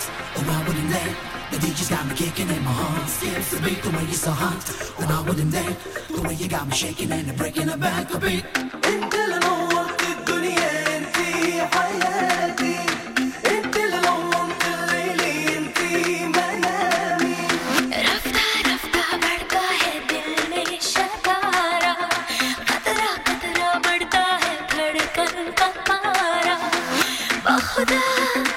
Oh, I wouldn't let the DJ's got me kicking in my heart. Skips the beat the way you're so hot. Oh, I wouldn't let the way you got me shaking and breaking the back a beat. انت اللي نورت الدنيا انت حياتي. انت اللي نورت الليل انت منامي. رفتا رفتا बढ़ता है दिल में शकारा. खतरा खतरा बढ़ता है धड़कन का पारा. खुदा